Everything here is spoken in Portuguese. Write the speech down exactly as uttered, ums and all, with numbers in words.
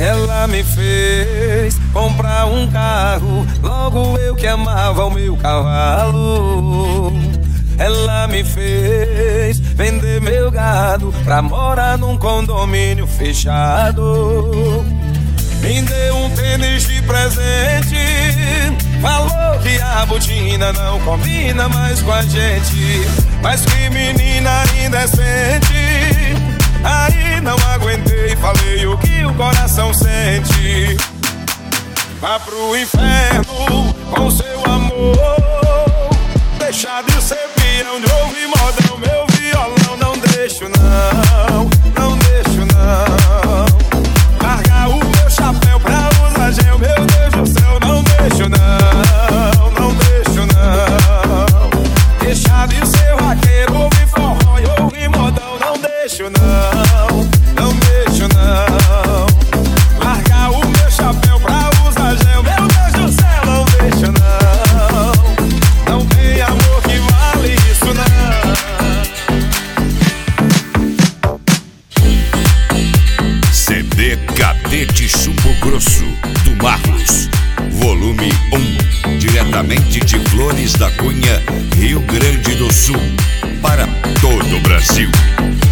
Ela me fez comprar um carro, logo eu que amava o meu cavalo. Ela me fez vender meu gado pra morar num condomínio fechado. Me deu um tênis de presente, falou que a botina não combina mais com a gente. Mas que menina indecente, aí não aguentei, falei o que o coração sente. Vá pro inferno com seu amor, deixar de ser peão de ouvir modão, meu violão. Não deixo não, não deixo não. Largar o meu chapéu pra usar gel, meu Deus do céu. Não deixo não, não deixo não. Deixar de ser vaqueiro, ouvir forró e ouvir modão. Não deixo não, não deixo não. Largar o meu chapéu pra usar gel, meu Deus do céu. Não deixo não, não tem amor que vale isso não. C D Cadete Chumbo Grosso, do Marlos, volume um, diretamente de Flores da Cunha, Rio Grande do Sul, para todo o Brasil.